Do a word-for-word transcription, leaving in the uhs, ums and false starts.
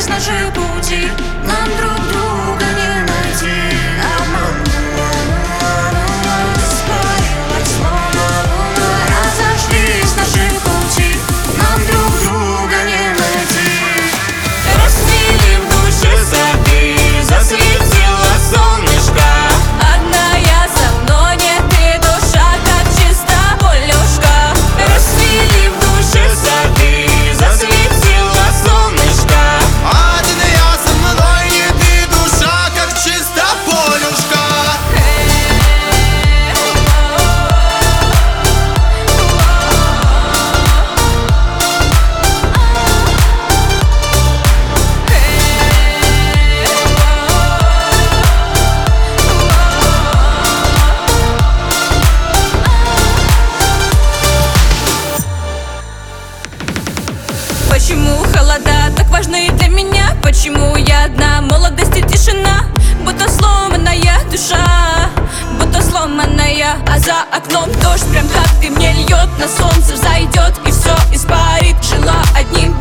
разошлись наши пути, нам друг друга не найти. Спалилась словно луна, разошлись наши пути, нам друг друга не найти. Расцвели в душе сады, засветило солнышко. Одна я со мной, нет, ты душа, как чиста полюшка. Расцвели в душе сады, засветило солнышко. Один я со мной, не ты, душа, как чиста полюшка. Почему холода так важны для меня? Почему я одна, молодость и тишина? Будто сломанная душа, будто сломанная. А за окном дождь, прям как ты, мне льет. На солнце взойдет и все испарит. Жила одним